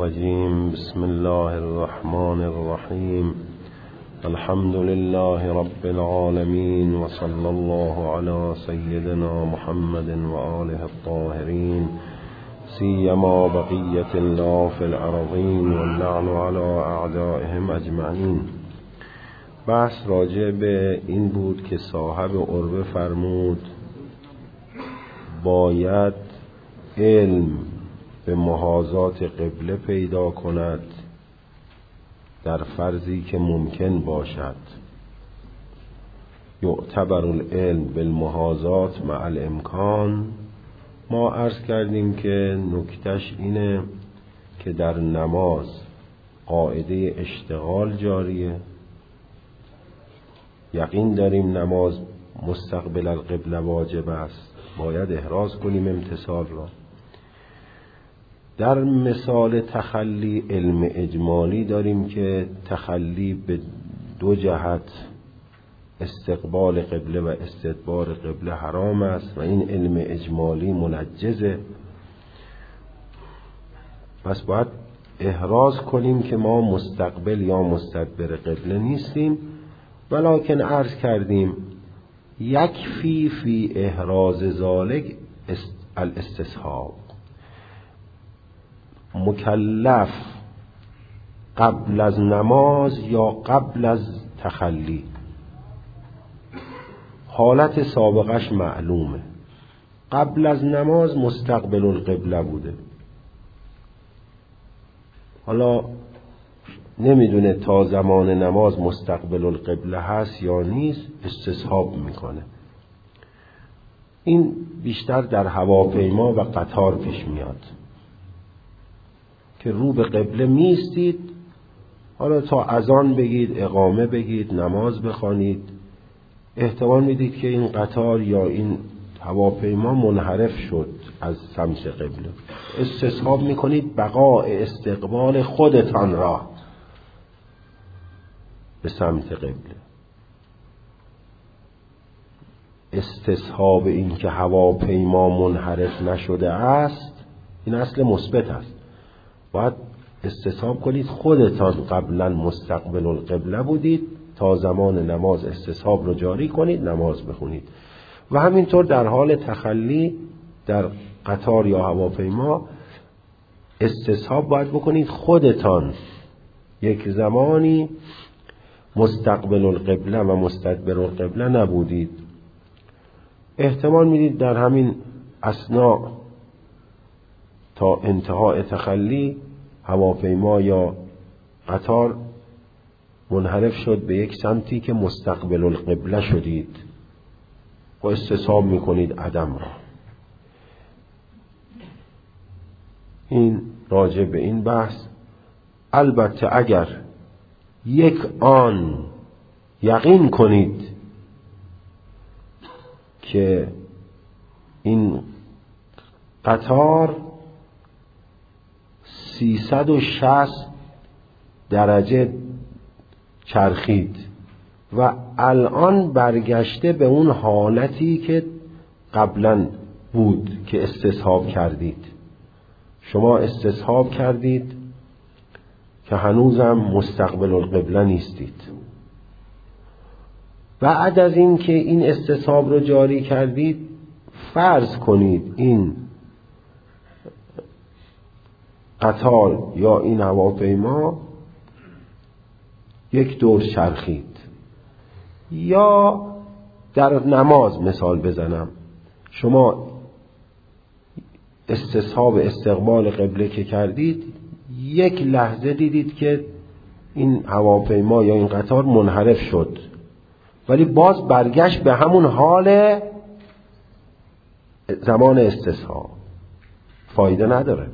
الرجيم. بسم الله الرحمن الرحيم. الحمد لله رب العالمين، وصلى الله على سيدنا محمد وآله الطاهرين، سيما بقية الله في الأرضين، واللعن على أعدائهم أجمعين. بحث راجع به این بود که صاحب عربه فرمود باید علم به محاذات قبله پیدا کند در فرضی که ممکن باشد. یعتبر العلم بالمحاذات مع الامکان. ما عرض کردیم که نکتهش اینه که در نماز قاعده اشتغال جاریه. یقین داریم نماز مستقبل القبله واجب است، باید احراز کنیم امتثال را. در مثال تخلی علم اجمالی داریم که تخلی به دو جهت استقبال قبله و استدبار قبله حرام است و این علم اجمالی منجزه. پس باید احراز کنیم که ما مستقبل یا مستدبر قبله نیستیم، ولکن عرض کردیم یکفی فی احراز ذالک الاستصحاب. مکلف قبل از نماز یا قبل از تخلی حالت سابقش معلومه. قبل از نماز مستقبل القبله بوده، حالا نمیدونه تا زمان نماز مستقبل القبله هست یا نیست، استصحاب میکنه. این بیشتر در هواپیما و قطار پیش میاد که رو به قبله میستید، حالا تا اذان بگید، اقامه بگید، نماز بخوانید، احتمال میدید که این قطار یا این هواپیما منحرف شد از سمت قبله. استصحاب میکنید بقاء استقبال خودتان را به سمت قبله. استصحاب این که هواپیما منحرف نشده است این اصل مثبت است. باید استصحاب کنید خودتان قبلا مستقبل القبله بودید، تا زمان نماز استصحاب رو جاری کنید، نماز بخونید. و همینطور در حال تخلی در قطار یا هواپیما استصحاب باید بکنید خودتان یک زمانی مستقبل القبله و مستدبر القبله نبودید. احتمال میدید در همین اثناء تا انتهای تخلی هواپیما یا قطار منحرف شد به یک سمتی که مستقبل القبله شدید و استصحاب میکنید عدم را. این راجع به این بحث. البته اگر یک آن یقین کنید که این قطار 360 درجه چرخید و الان برگشته به اون حالتی که قبلا بود که استصحاب کردید. شما استصحاب کردید که هنوزم مستقبل القبله نیستید. بعد از این که این استصحاب رو جاری کردید، فرض کنید این قطار یا این هواپیما یک دور چرخید. یا در نماز مثال بزنم، شما استصحاب استقبال قبله که کردید، یک لحظه دیدید که این هواپیما یا این قطار منحرف شد، ولی باز برگشت به همون حال زمان استصحاب. فایده نداره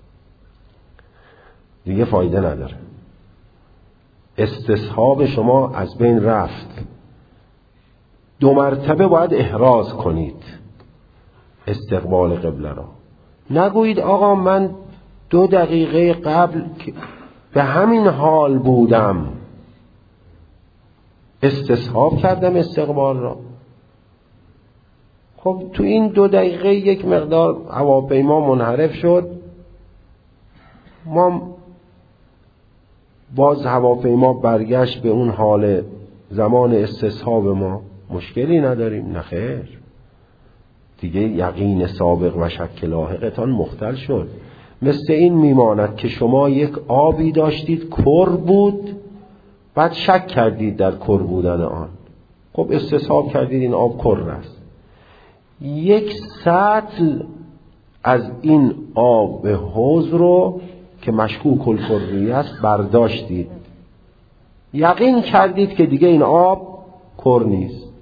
دیگه، فایده نداره. استصحاب شما از بین رفت. 2 مرتبه باید احراز کنید استقبال قبله را. نگویید آقا من 2 دقیقه قبل به همین حال بودم، استصحاب کردم استقبال را. خب تو این 2 دقیقه یک مقدار هواپیما منحرف شد، ما باز هواپیما برگشت به اون حال زمان استصحاب ما، مشکلی نداریم. نخیر، دیگه یقین سابق و شک لاحقتان مختل شد. مثل این میماند که شما یک آبی داشتید کر بود، بعد شک کردید در کر بودن آن، خب استصحاب کردید این آب کر است. یک سطل از این آب حوض رو که مشکوک الکری است برداشتید، یقین کردید که دیگه این آب کر نیست.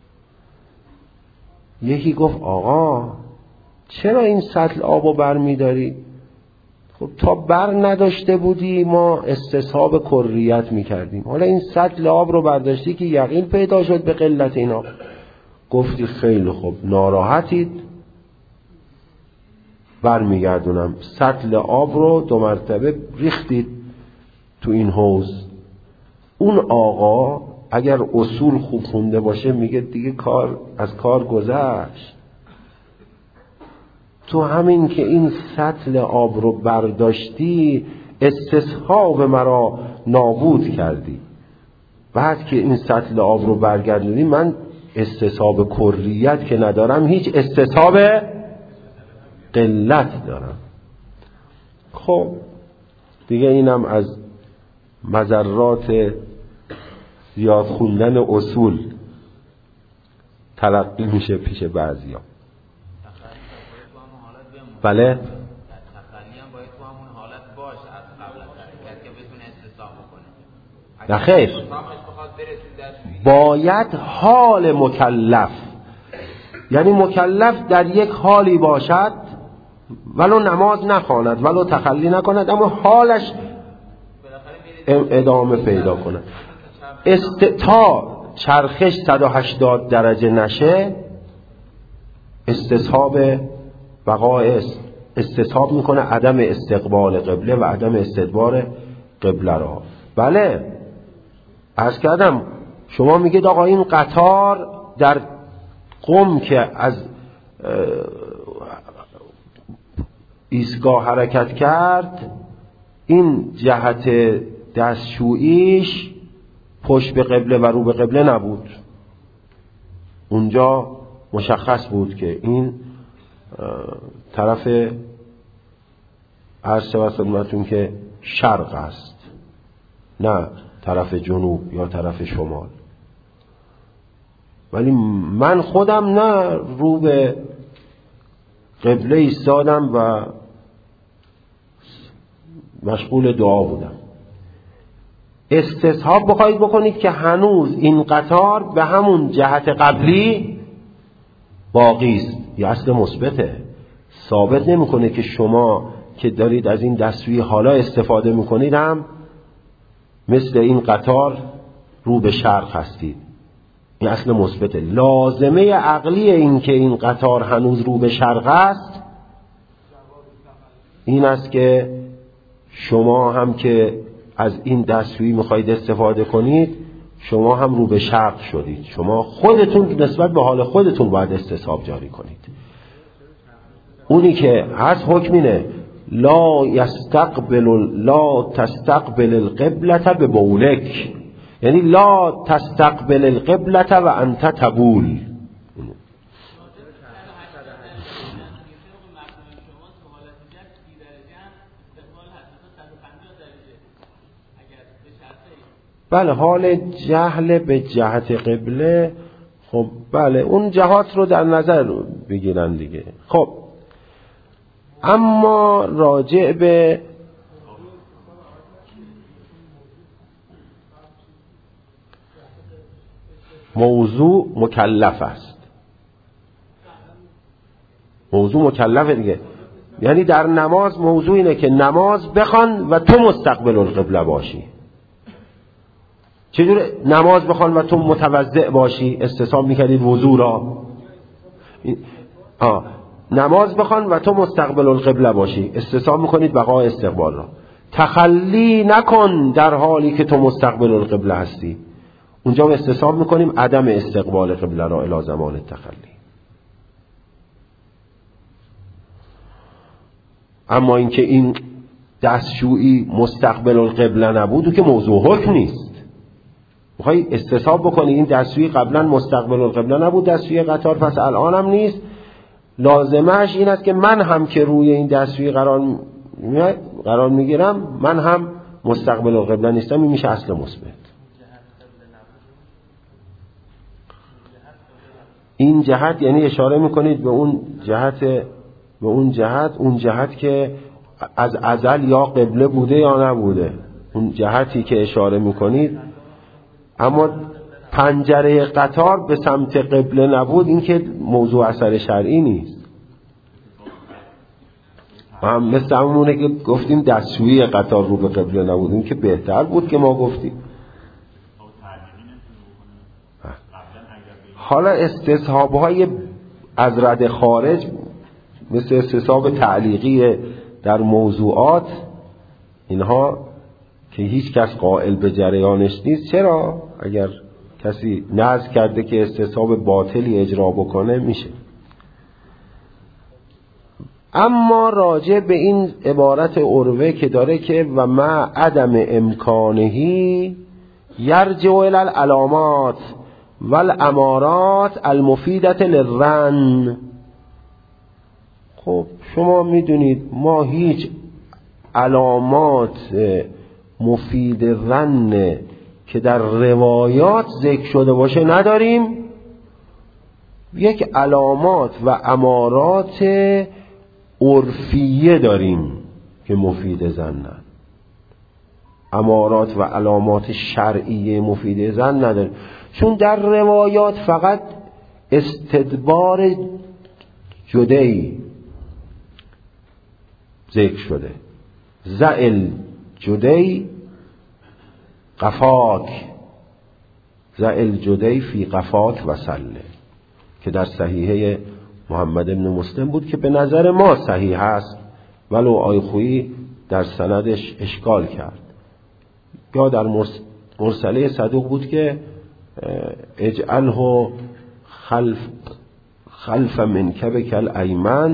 یکی گفت آقا چرا این سطل آب رو بر میداری؟ خب تا بر نداشته بودی ما استصحاب کریت میکردیم، حالا این سطل آب رو برداشتی که یقین پیدا شد به قلت این آب. گفتی خیلی خوب، ناراحتید، بر میگردونم. سطل آب رو 2 مرتبه ریختید تو این حوض. اون آقا اگر اصول خوب خونده باشه میگه دیگه از کار گذشت. تو همین که این سطل آب رو برداشتی استصحاب مرا نابود کردی. بعد که این سطل آب رو برگردونی من استصحاب کریت که ندارم، هیچ استصحاب قلت دارم. خب دیگه اینم از مضرات زیاد خوندن اصول تلقی میشه پیش بعضیا. بله تخلی هم باید تو همون حالت باشه از قبل از حرکت که بتونه استصحاب کنه. نه خیر، باید حال مکلف، یعنی مکلف در یک حالی باشد ولو نماز نخواند ولو تخلی نکند، اما حالش ادامه پیدا کند. تا چرخش 180 درجه نشه استصحاب بقای استصحاب میکنه عدم استقبال قبله و عدم استدبار قبله را. بله عرض کردم شما میگید آقا این قطار در قم که از ایستگاه حرکت کرد، این جهت دستشوییش پشت به قبله و رو به قبله نبود. اونجا مشخص بود که این طرف عرض واسطتون که شرق است، نه طرف جنوب یا طرف شمال. ولی من خودم نه رو به قبله ایستادم و مشغول دعا بودم. استصحاب بخواید بکنید که هنوز این قطار به همون جهت قبلی باقی است، یه اصل مثبته، ثابت نمیکنه که شما که دارید از این دستوی حالا استفاده میکنید هم مثل این قطار رو به شرق هستید. این اصل مثبته. لازمه عقلی این که این قطار هنوز رو به شرق است این است که شما هم که از این دستویی میخواید استفاده کنید شما هم رو به شرق شدید. شما خودتون نسبت به حال خودتون باید استصحاب جاری کنید. اونی که هست حکمینه لا تستقبل القبلة ببولک، یعنی لا تستقبل القبلة و انت تبول. بله حال جهل به جهت قبله، خب بله اون جهات رو در نظر بگیرن دیگه. خب اما راجع به موضوع مکلف است. موضوع مکلفه دیگه، یعنی در نماز موضوع اینه که نماز بخوان و تو مستقبل القبله باشی. چجور نماز بخوان و تو متوضع باشی؟ استصحاب میکردید وضو را. نماز بخوان و تو مستقبل القبله باشی، استصحاب میکنید بقای استقبال را. تخلی نکن در حالی که تو مستقبل القبله هستی، اونجا استصحاب میکنیم عدم استقبال قبله را الی زمان تخلی. اما اینکه این دستشویی مستقبل القبله نبود و که موضوع حکم نیست. میخوای استصحاب بکنی این دستشویی قبلا مستقبل القبله نبود، دستشویی قطار، پس الان هم نیست. لازمش این است که من هم که روی این دستشویی قرار میگیرم من هم مستقبل القبله نیستم. این میشه اصل مثبت. این جهت یعنی اشاره میکنید به اون جهت که از ازل یا قبله بوده یا نبوده، اون جهتی که اشاره میکنید. اما پنجره قطار به سمت قبله نبود، این که موضوع اثر شرعی نیست. هم مثل همونه که گفتیم دستشویی قطار رو به قبله نبود، این که بهتر بود که ما گفتیم. حالا استصحاب‌های از رد خارج مثل استصحاب تعلیقی در موضوعات، اینها که هیچ کس قائل به جریانش نیست. چرا؟ اگر کسی نذر کرده که استصحاب باطلی اجرا بکنه میشه. اما راجع به این عبارت عروه که داره که و ما عدم امکانهی یرجع الی العلامات والامارات المفیدة للظن. خب شما میدونید ما هیچ علامات مفید ظن که در روایات ذکر شده باشه نداریم. یک علامات و امارات عرفیه داریم که مفید ظنن. امارات و علامات شرعیه مفید ظن نداریم، چون در روایات فقط استدبار جدی ذکر شده. زائل جدی قفاک، زائل جدی فی قفاک و سله، که در صحیحه محمد ابن مسلم بود که به نظر ما صحیح است، ولو آیخویی در سندش اشکال کرد. یا در مرسله صدوق بود که اجعله خلف منکبک الایمن،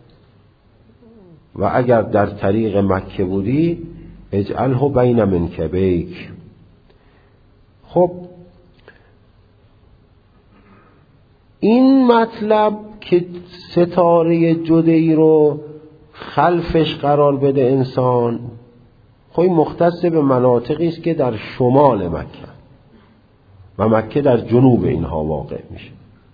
و اگر در طریق مکه بودی اجعله بین منکبیک. خب این مطلب که ستاره جدی رو خلفش قرار بده انسان، خب مختص به مناطقی است که در شمال مکه و مکه در جنوب اینها واقع میشه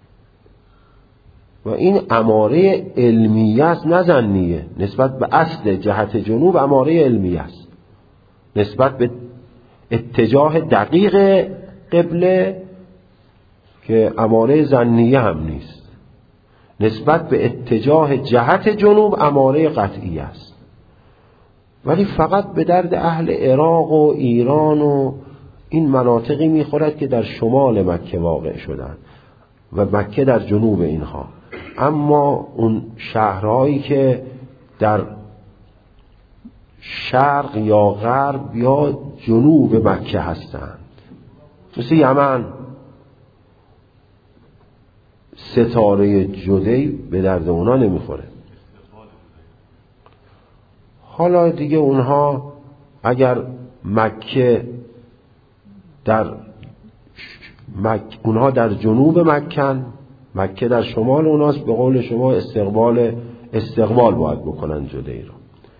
و این اماره علمیه است نه ظنیه. نسبت به اصل جهت جنوب اماره علمیه است، نسبت به اتجاه دقیق قبله که اماره ظنیه هم نیست، نسبت به اتجاه جهت جنوب اماره قطعی است. ولی فقط به درد اهل عراق و ایران و این مناطقی میخورد که در شمال مکه واقع شدن و مکه در جنوب اینها. اما اون شهرهایی که در شرق یا غرب یا جنوب مکه هستند مثل یمن، ستاره جدی به درد اونا نمیخوره. حالا دیگه اونها اگر اونها در جنوب مکن، مکه در شمال اوناست، به قول شما استقبال باید بکنن جدی رو.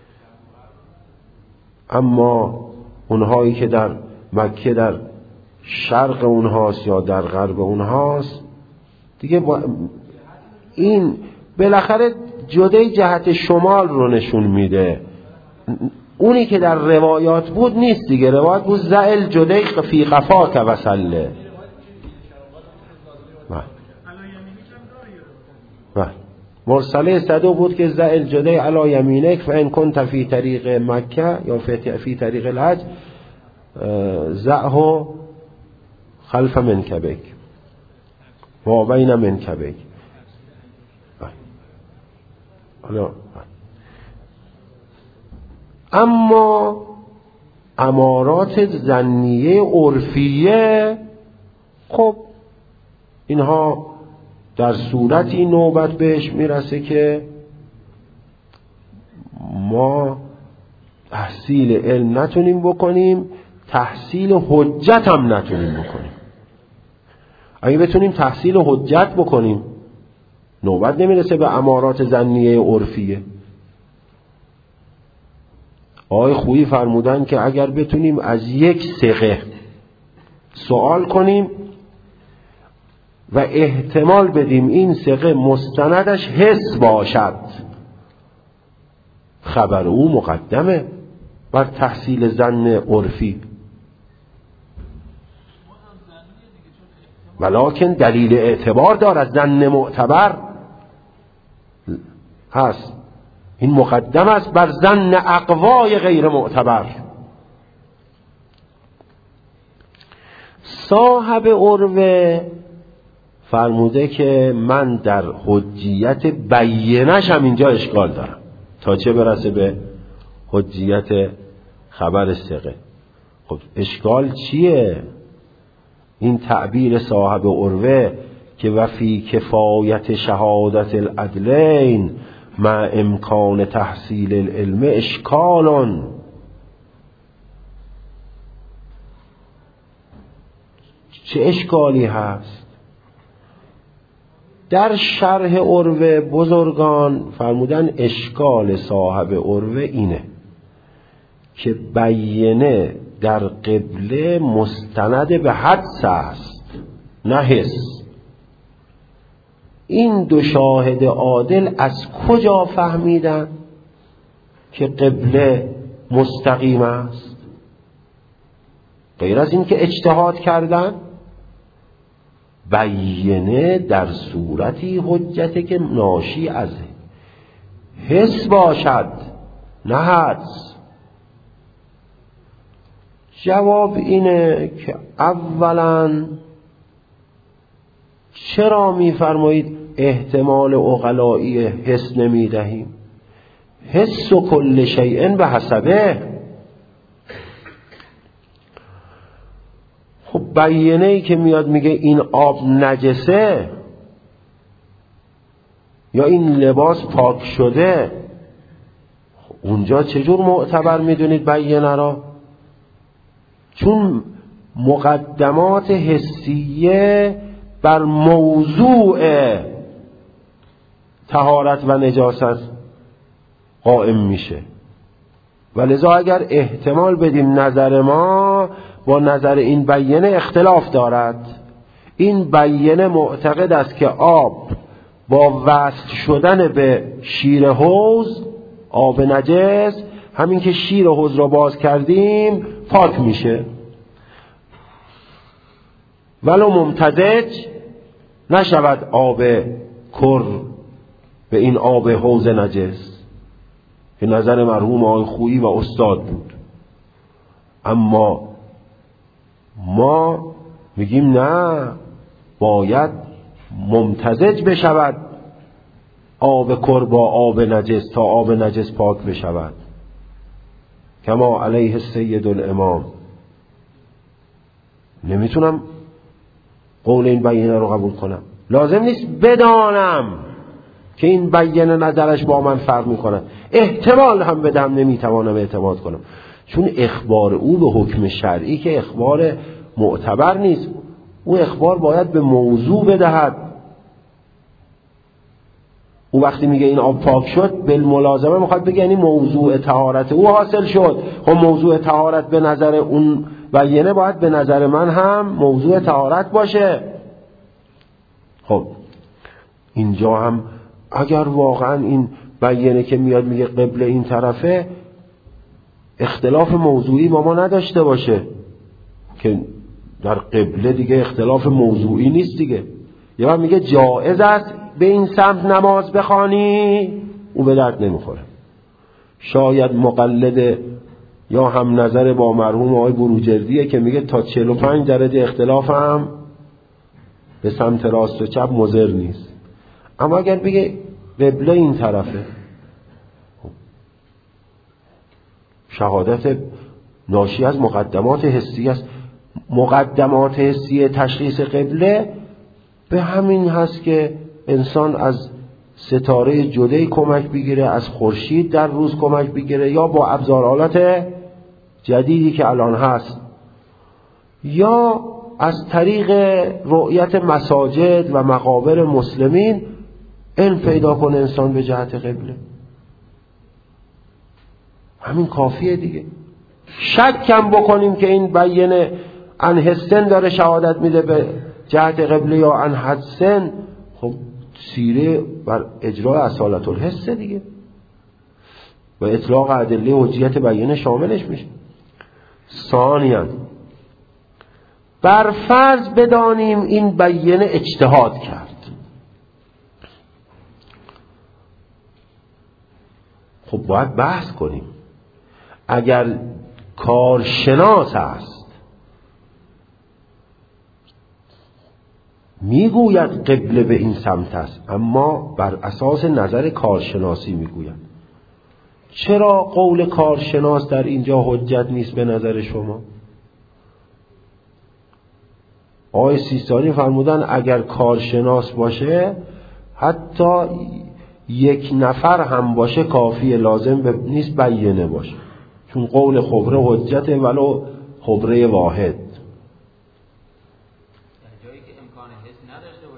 اما اونهایی که در مکه در شرق اونهاست یا در غرب اونهاست دیگه این بالاخره جدی جهت شمال رو نشون میده. اونی که در روایات بود نیست دیگه. روایات بود زائل جدی فی قفاک و سله. مرسله صدوق بود که زائل جدی علی یمینک فان کنت فی طریق مکه یا فی طریق الحج زعه خلف منکبک و بین منکبک. اما امارات ظنیه عرفیه خب اینها در صورتی نوبت بهش میرسه که ما تحصیل علم نتونیم بکنیم، تحصیل حجت هم نتونیم بکنیم. اگه بتونیم تحصیل حجت بکنیم نوبت نمیرسه به امارات ظنیه عرفیه. آقای خویی فرمودن که اگر بتونیم از یک ثقه سوال کنیم و احتمال بدیم این ثقه مستندش حس باشد، خبر او مقدمه بر تحصیل ظن عرفی، ولکن دلیل اعتبار دارد، ظن معتبر هست. این مقدم است بر ظن اقوای غیر معتبر. صاحب عروه فرموده که من در حجیت بیینش هم اینجا اشکال دارم، تا چه برسه به حجیت خبر ثقه. خب اشکال چیه؟ این تعبیر صاحب عروه که وفی کفایت شهادت العدلین مع امکان تحصیل العلم اشکالون، چه اشکالی هست؟ در شرح عروه بزرگان فرمودن اشکال صاحب عروه اینه که بیینه در قبله مستند به حدس است نه حس. این دو شاهد عادل از کجا فهمیدن که قبله مستقیم است؟ غیر از این که اجتهاد کردن. بیینه در صورتی حجته که ناشی از حس باشد نه حدس. جواب اینه که اولا چرا میفرمایید احتمال عقلایی حس نمیدهیم؟ حس و کل شیء به حسبه. خب بیینه ای که میاد میگه این آب نجسه یا این لباس پاک شده، اونجا چجور معتبر میدونید بیینه را؟ چون مقدمات حسیه بر موضوع طهارت و نجاست قائم میشه، ولذا اگر احتمال بدیم نظر ما با نظر این بیینه اختلاف دارد. این بیینه معتقد است که آب با وصل شدن به شیر حوض، آب نجس، همین که شیر حوض را باز کردیم پاک میشه، ولو ممتزج نشود آب کر به این آب حوض نجس، که نظر مرحوم آقای خویی و استاد بود. اما ما میگیم نه، باید ممتزج بشود آب کر با آب نجس تا آب نجس پاک بشود، کما علیه السید الامام. نمیتونم قول این بیینه رو قبول کنم. لازم نیست بدانم که این بیینه نظرش با من فرق میکنه، احتمال هم بدم نمیتوانم اعتماد کنم، چون اخبار او به حکم شرعی که اخبار معتبر نیست. او اخبار باید به موضوع بدهد. او وقتی میگه این آب پاک شد بالملازمه میخواد بگه یعنی موضوع طهارت او حاصل شد. خب موضوع طهارت به نظر اون بیینه باید به نظر من هم موضوع طهارت باشه. خب اینجا هم اگر واقعا این بیینه که میاد میگه قبله این طرفه اختلاف موضوعی با ما نداشته باشه، که در قبله دیگه اختلاف موضوعی نیست دیگه، یا میگه جائز است به این سمت نماز بخوانی، او به درد نمیخوره. شاید مقلد یا هم نظر با مرحوم آقای بروجردیه که میگه تا 45 درجه اختلاف هم به سمت راست و چپ مضر نیست. اما اگر بگه قبله این طرفه، شهادت ناشی از مقدمات حسی است. مقدمات حسی تشخیص قبله به همین هست که انسان از ستاره جدی کمک بگیره، از خورشید در روز کمک بگیره، یا با ابزارآلات جدیدی که الان هست، یا از طریق رؤیت مساجد و مقابر مسلمین علم پیدا کنه انسان به جهت قبله. همین کافیه دیگه. شک کم بکنیم که این بیینه ان حسن داره شهادت میده به جهت قبله یا ان حسن، خب سیره بر اجرای اصالت الحس دیگه و اطلاق ادله حجیت بیینه شاملش میشه. ثانیاً بر فرض بدانیم این بیینه اجتهاد کرد. خب باید بحث کنیم. اگر کارشناس است میگوید قبله به این سمت است، اما بر اساس نظر کارشناسی میگوید، چرا قول کارشناس در اینجا حجت نیست به نظر شما؟ آقای سیستانی فرمودن اگر کارشناس باشه حتی یک نفر هم باشه کافیه، لازم نیست بیینه باشه، چون قول خبره حجته ولو خبره واحد. در جایی که امکان حس نداشته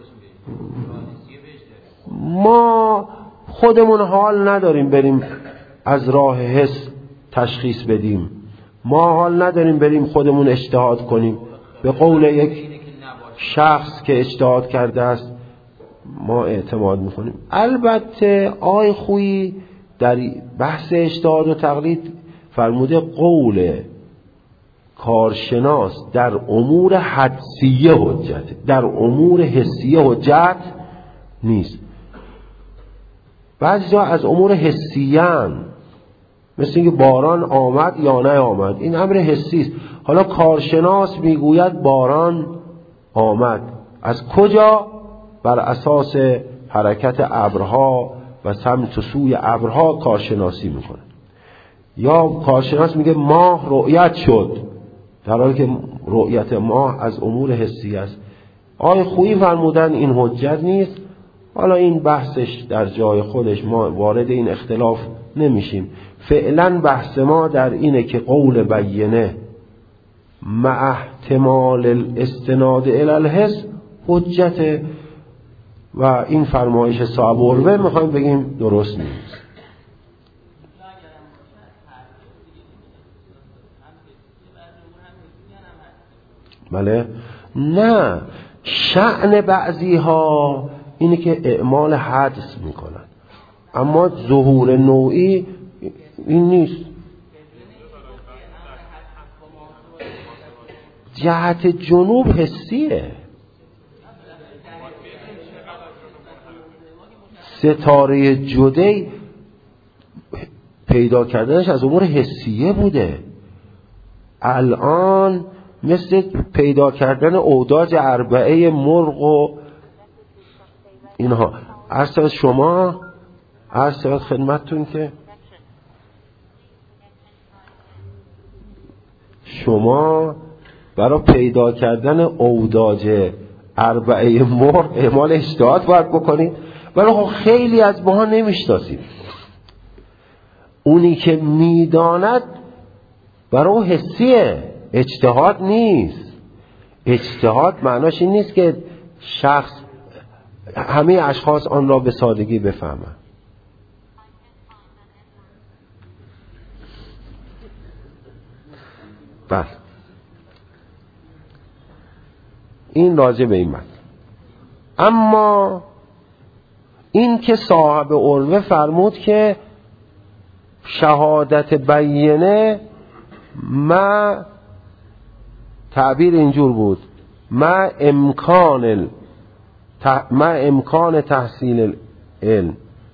باشیم ما خودمون حال نداریم بریم از راه حس تشخیص بدیم، ما حال نداریم بریم خودمون اجتهاد کنیم. به قول یک شخص که اجتهاد کرده است ما اعتماد میکنیم. البته آقای خویی در بحث اجتهاد و تقلید فرموده قول کارشناس در امور حدسیه حجته، در امور حسیه حجت نیست. بعضی جا از امور حسیان، مثل اینکه باران آمد یا نه آمد، این امر حسی است. حالا کارشناس میگوید باران آمد، از کجا؟ بر اساس حرکت ابرها و سمت و سوی ابرها کارشناسی میکنه. یا کارشناس میگه ماه رؤیت شد، در حالی که رؤیت ماه از امور حسی است. آقای خویی فرمودن این حجت نیست. حالا این بحثش در جای خودش، ما وارد این اختلاف نمیشیم. فعلا بحث ما در اینه که قول بیینه مع احتمال الاستناد الی الحس حجته و این فرمایش صاحب عروه میخوایم بگیم درست نیست. بله؟ نه، شأن بعضی ها اینه که اعمال حدس میکنن، اما ظهور نوعی این نیست. جهت جنوب حسیه، ستاره جدی پیدا کردنش از امور حسیه بوده. الان مثل پیدا کردن اوداج اربعه مرغ و اینها. عرض شما عرض خدمتتون که شما برای پیدا کردن اوداج اربعه مرغ اعمال اجتهاد باید بکنید، ولی خب خیلی از ماها نمیشناسید. اونی که میداند برای حسیه، اجتهاد نیست. اجتهاد معناش این نیست که شخص همه اشخاص آن را به سادگی بفهمند. بله، این راجع به این مطلب. اما این که صاحب عروه فرمود که شهادت بیینه ما تعبیر اینجور بود، ما امکان تحصیل علم.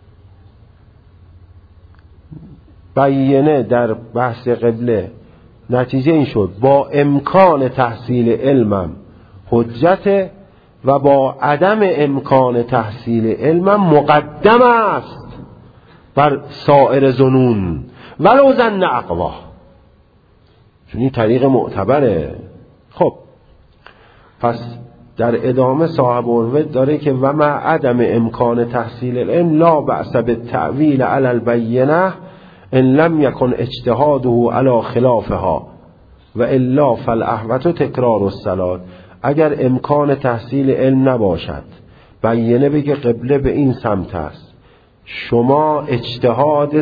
بیینه در بحث قبله نتیجه این شد با امکان تحصیل علمم حجت و با عدم امکان تحصیل علمم مقدم است بر سایر ظنون ولو ظن اقوا، چون این طریق معتبره. خب پس در ادامه صاحب عروه داره که و مع عدم امکان تحصیل العلم لا بأس بالتأویل علی البینه ان لم یکن اجتهاده علی خلافها و الا فالاحوط تکرار الصلاة. اگر امکان تحصیل علم نباشد، بینه بگه قبله به این سمت است، شما اجتهاد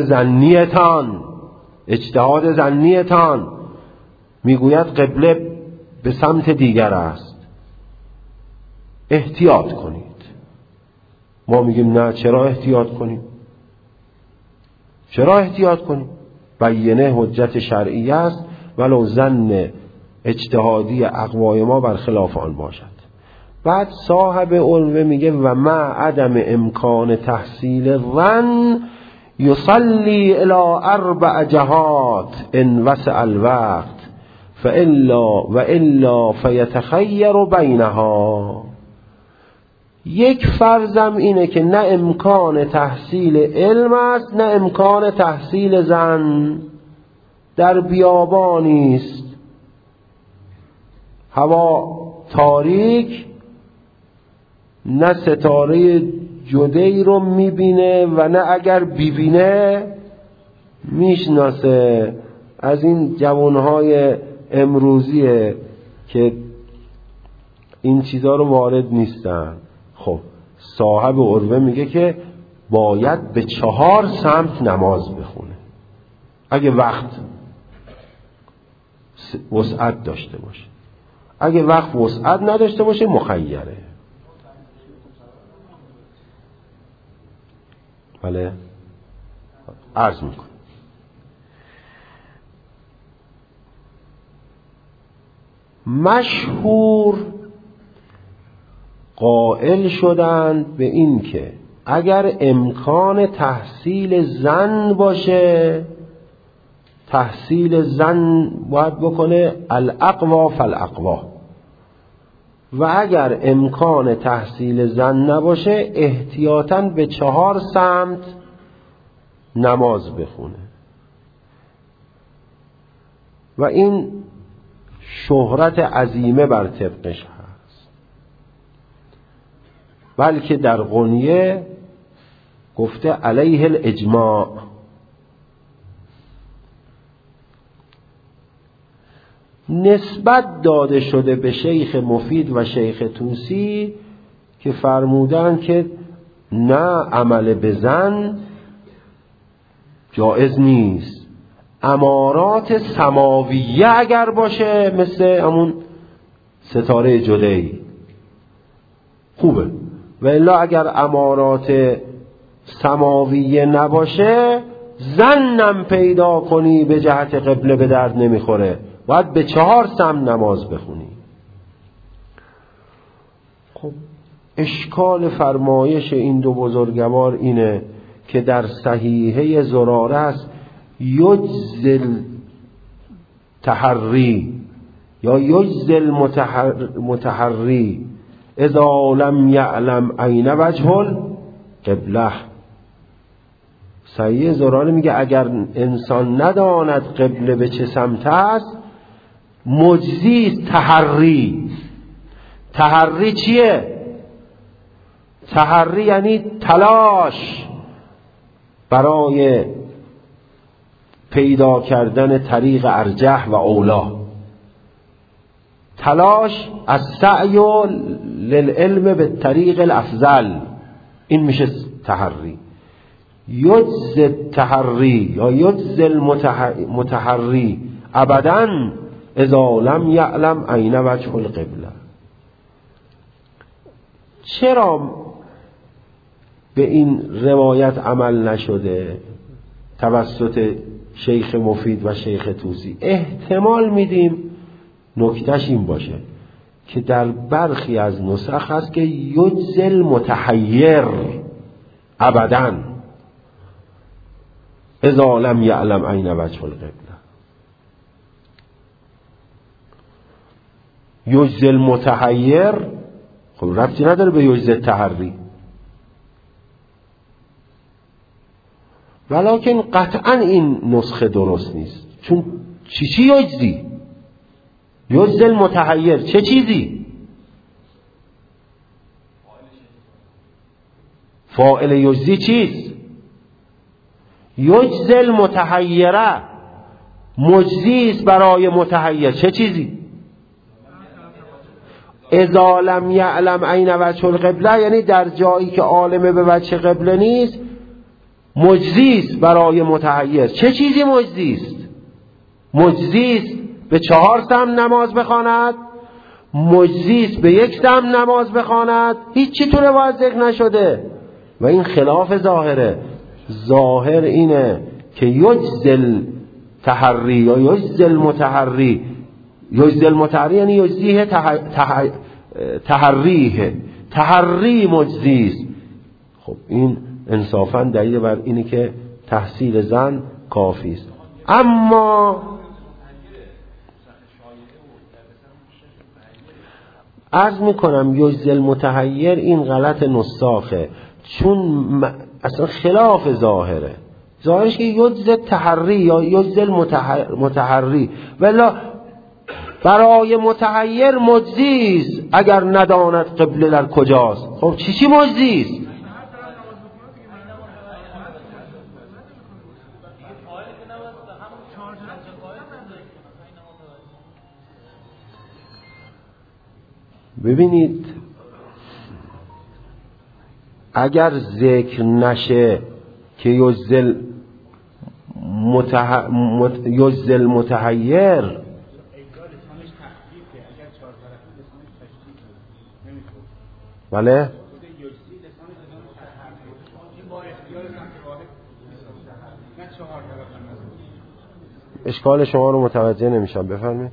ظنیتان میگوید قبله به سمت دیگر است، احتیاط کنید. ما میگیم نه، چرا احتیاط کنیم؟ بینه حجت شرعی است ولو ظن اجتهادی اقوای ما بر خلاف آن باشد. بعد صاحب علوه میگه و مع عدم امکان تحصیل الظن یصلی الی 4 جهات ان وسع الوقت الا فیتخیر بینها. یک فرضم اینه که نه امکان تحصیل علم است نه امکان تحصیل ظن. در بیابانی است، هوا تاریک، نه ستاره جدی رو میبینه و نه اگر ببینه میشناسه. از این جوانهای امروزیه که این چیزا رو وارد نیستن. خب صاحب عروه میگه که باید به 4 سمت نماز بخونه اگه وقت وسعت داشته باشه. اگه وقت وسعت نداشته باشه مخیره. بله عرض میکنم. مشهور قائل شدند به این که اگر امکان تحصیل ظن باشه، تحصیل ظن باید بکنه الاقوا فالاقوا، و اگر امکان تحصیل ظن نباشه احتیاطاً به 4 سمت نماز بخونه. و این شهرت عظیمه بر طبقش هست، بلکه در غنیه گفته علیه الاجماع. نسبت داده شده به شیخ مفید و شیخ طوسی که فرمودن که نه، عمل به ظن جائز نیست. امارات سماویه اگر باشه، مثل همون ستاره جدی، خوبه. و الا اگر امارات سماویه نباشه، ظنم پیدا کنی به جهت قبله به درد نمیخوره، باید به 4 سمت نماز بخونی. خب اشکال فرمایش این دو بزرگوار اینه که در صحیحه زراره است یجزل تحری یا یجزل متحری اذا لم یعلم این وجه قبله. صحیحه زراره میگه اگر انسان نداند قبله به چه سمت است، مجزی تحری. تحری چیه؟ تحری یعنی تلاش برای پیدا کردن طریق ارجح و اولا. تلاش از سعی للعلم به طریق الافضل، این میشه تحری. یجز تحری یا یجز المتحری ابداً اذا لم یعلم این وجه القبله. چرا به این روایت عمل نشده توسط شیخ مفید و شیخ طوسی؟ احتمال میدیم نکتهش این باشه که در برخی از نسخ هست که یجزل متحیر ابداً اذا لم یعلم این وجه القبله. یجزل متحیر خب ربطی نداره به یجزل تحری، ولکن قطعا این نسخه درست نیست. چون چی یجزی؟ یجزل متحیر چه چیزی؟ فاعل یجزی چیست؟ یجزی المتحیره، مجزی است برای متحیر. چه چیزی؟ اذا لم یعلم این وجه القبله، یعنی در جایی که عالمه به وجه قبله نیست، مجزی است برای متحیر. چه چیزی مجزی است؟ مجزی است به 4 سهم نماز بخواند، مجزی است به 1 سهم نماز بخواند. هیچی تو روایت ذکر نشده و این خلاف ظاهره. ظاهر اینه که یجزل تحری یا یجزل متحری، یجزل متحری یعنی یجزیه تحریه، تحری مجزی است. خب این انصافا دلیل بر اینه که تحصیل زن کافی است. اما عرض میکنم یجزل متحیر این غلط نساخه، چون اصلا خلاف ظاهره. ظاهرش که یجزل تحری یا یجزل متحری، ولی برای متحیر مجزی است اگر نداند قبله در کجاست. خب چی مجزی است؟ ببینید اگر ذکر نشه که یجزل متحیر، بله اشکال شما رو متوجه نمیشم، بفرمایید.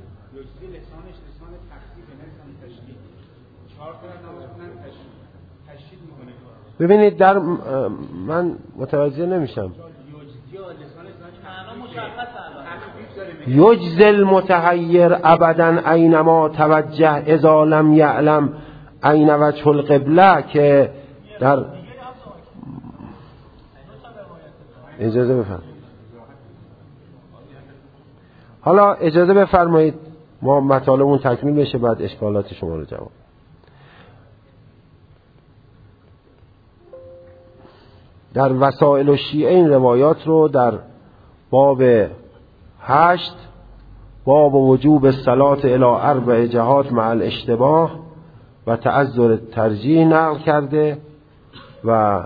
ببینید در من متوجه نمیشم. یجزل متحیر ابدا اینما توجه اذا لم یعلم این وجه القبله، که در اجازه بفرمایید. حالا اجازه بفرمایید ما مطالبمون تکمیل بشه بعد اشکالات شما رو جواب. در وسائل الشیعه این روایات رو در باب 8 باب وجوب الصلاة الی 4 جهات مع الاشتباه و تعذر ترجیح نقل کرده و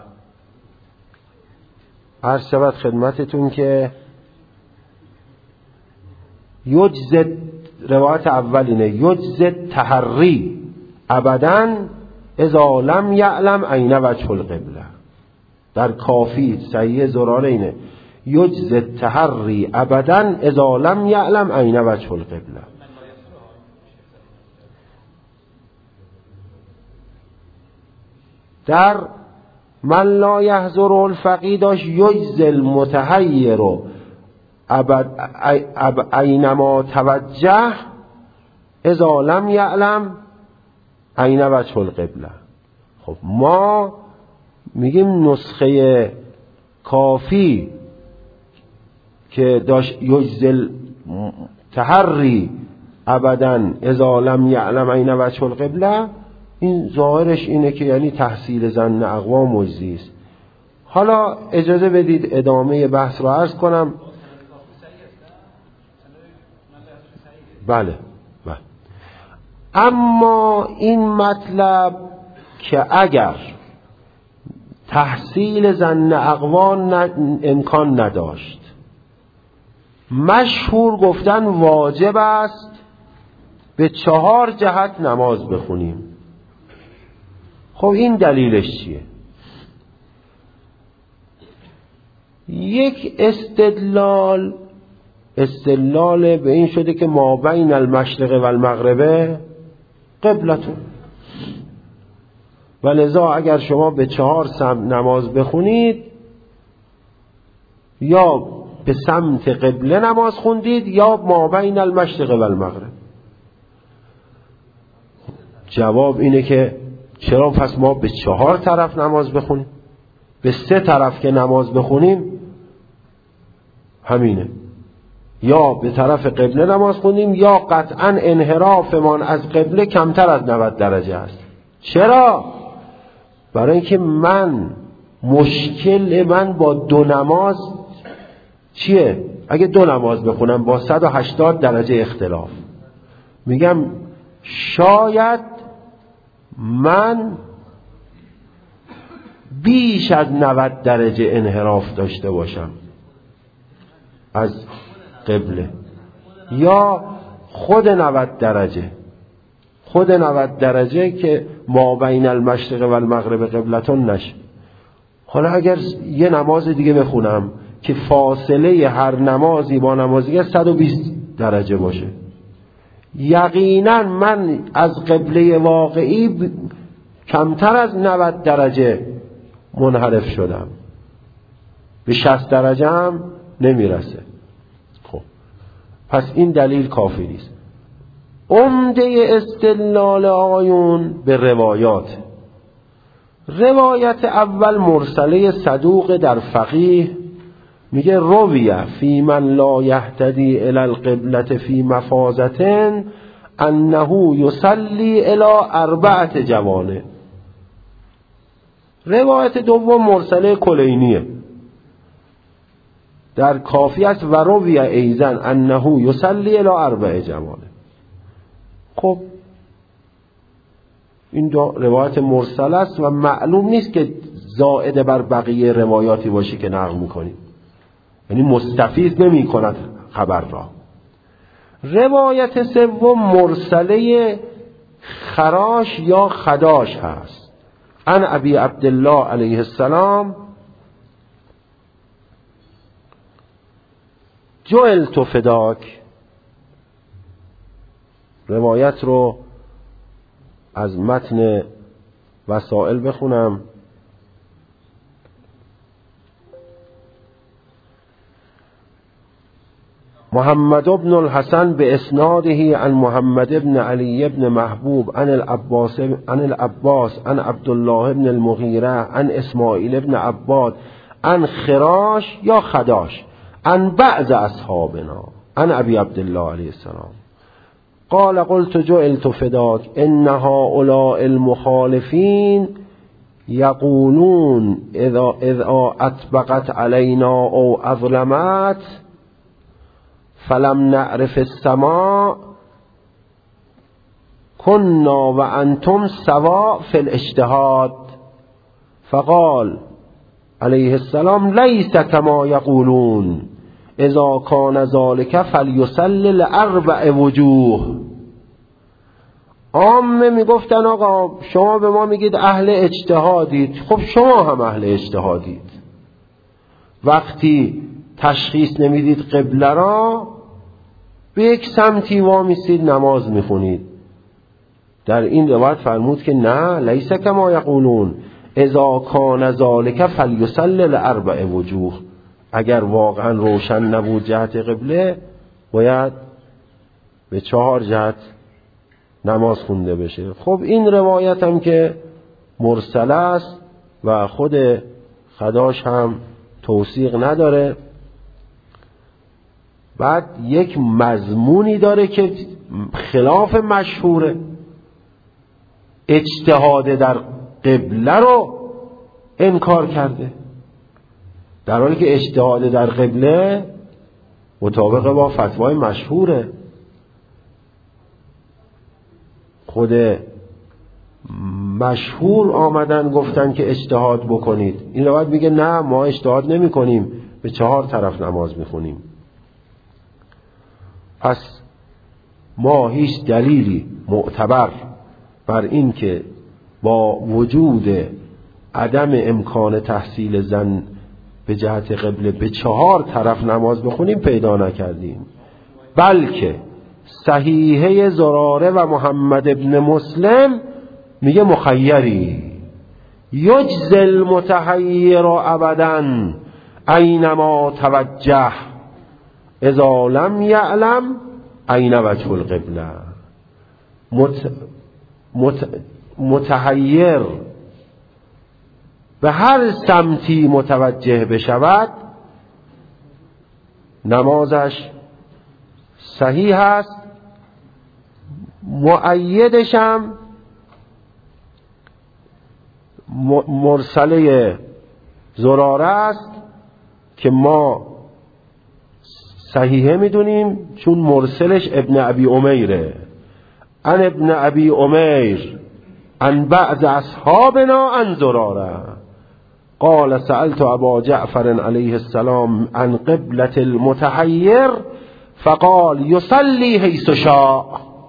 عرض شود خدمتتون که یجزد، روایت اول اینه یجزد تحری ابدا اذا لم یعلم این وجه القبله. در کافی صحیح زراره اینه یجزد تحری ابدا اذا لم یعلم این وجه القبله. در من لا یحضر الفقید داشت یجزل متحیر اینما توجه اذا لم یعلم این وجه القبله. خب ما میگیم نسخه کافی که داشت یجزل تحری ابدا اذا لم یعلم این وجه القبله، این ظاهرش اینه که یعنی تحصیل ظن اقوام مجزی است. حالا اجازه بدید ادامه بحث رو عرض کنم. بله بله. اما این مطلب که اگر تحصیل ظن اقوام امکان نداشت، مشهور گفتن واجب است به 4 جهت نماز بخونیم. خب این دلیلش چیه؟ یک استدلال به این شده که ما بین المشرق و المغرب قبلتون، و لذا اگر شما به 4 سمت نماز بخونید یا به سمت قبله نماز خوندید یا ما بین المشرق و المغرب. جواب اینه که چرا پس ما به 4 طرف نماز بخونیم؟ به 3 طرف که نماز بخونیم همینه، یا به طرف قبله نماز خونیم یا قطعا انحرافمان از قبله کمتر از 90 درجه است. چرا؟ برای اینکه من مشکل من با 2 نماز چیه؟ اگه 2 نماز بخونم با 180 درجه اختلاف، میگم شاید من بیش از 90 درجه انحراف داشته باشم از قبله، یا خود 90 درجه که ما بین المشرق و المغرب قبلتون نشه. حالا اگر یه نماز دیگه بخونم که فاصله هر نمازی با نمازی دیگه 120 درجه باشه، یقینا من از قبله واقعی کمتر از 90 درجه منحرف شدم، به 60 درجه هم نمیرسه. خب پس این دلیل کافی نیست. عمده استدلال آقایون به روایات. روایت اول مرسله صدوق در فقیه میگه رویه فی من لا یهتدی الی القبلة فی مفازة انه یصلی الی 4 جوانب. روایت دوم مرسله کلینیه در کافی است و رویه ایضا انه یصلی الی 4 جوانب. خب این روایت مرسل است و معلوم نیست که زائد بر بقیه روایاتی باشه که نقل میکنیم، یعنی مستفیض نمی کند خبر را. روایت سوم مرسله خراش یا خداش هست. عن ابی عبدالله علیه السلام جعلت فداک. روایت رو از متن وسائل بخونم. محمد بن الحسن باسناده عن محمد بن علی بن محبوب عن العباس عن عبدالله بن المغیره عن اسماعیل بن عباد عن خراش یا خداش عن بعض اصحابنا عن ابی عبدالله علیه السلام قال قلت جعلت فداك ان هؤلاء المخالفين يقولون اذا اطبقت علينا او اظلمت فلم نعرف السماء كنا وانتم سواء في الاجتهاد. فقال عليه السلام ليس كما يقولون اذا كان ذلك فليصل ل4 وجوه. عامه میگفتن آقا شما به ما میگید اهل اجتهادید، خب شما هم اهل اجتهادید، وقتی تشخیص نمیدید قبله را به یک سمتی وامیستید نماز میخونید. در این روایت فرمود که نه، لیس کما یقولون اذا کان ذلک فلیصل ل4 وجوه. اگر واقعا روشن نبود جهت قبله باید به 4 جهت نماز خونده بشه. خب این روایت هم که مرسل است و خود خداش هم توثیق نداره. بعد یک مضمونی داره که خلاف مشهوره، اجتهاد در قبله رو انکار کرده، در حالی که اجتهاد در قبله مطابق با فتوای مشهوره. خود مشهور آمدن گفتن که اجتهاد بکنید، این روایت میگه نه ما اجتهاد نمی کنیم، به 4 طرف نماز میخونیم. پس ما هیچ دلیلی معتبر بر این که با وجود عدم امکان تحصیل زن به جهت قبله به 4 طرف نماز بخونیم پیدا نکردیم، بلکه صحیحه زراره و محمد ابن مسلم میگه مخیری یجزی المتحیر ابدا اینما توجه اذا لم یعلم این وجه القبله. متحیر به هر سمتی متوجه بشود نمازش صحیح است. مؤیدشم مرسله زراره است که ما صحیحه میدونیم چون مرسلش ابن ابی امیره. ان ابن ابی امیر ان بعض اصحابنا ان زراره قال سألت ابا جعفر علیه السلام عن قبلة المتحیر فقال یصلی حیث شاء.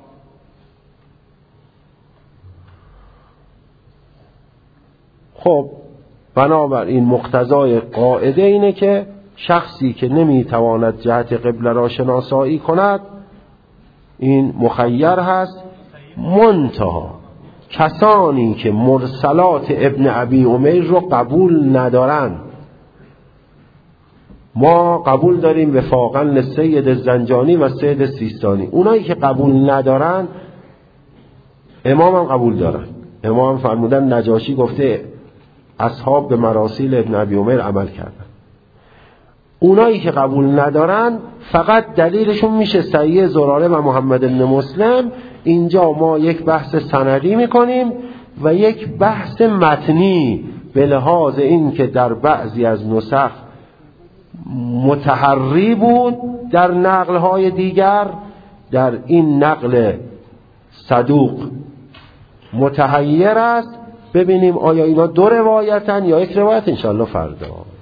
خب بنابراین مقتضای قاعده اینه که شخصی که نمیتواند جهت قبله را شناسایی کند این مخیر هست. منتها کسانی که مرسلات ابن ابی امیر رو قبول ندارن، ما قبول داریم وفاقا لسید الزنجانی و سید سیستانی، اونایی که قبول ندارن امام هم قبول دارن. امام فرمودن نجاشی گفته اصحاب به مراسیل ابن ابی امیر عمل کردن. اونایی که قبول ندارن فقط دلیلشون میشه صحیح زراره و محمد بن مسلم. اینجا ما یک بحث سندی میکنیم و یک بحث متنی به لحاظ این که در بعضی از نسخ متحری بود در نقلهای دیگر، در این نقل صدوق متحیر است. ببینیم آیا اینا دو روایتن یا یک روایت، انشاءالله فردا.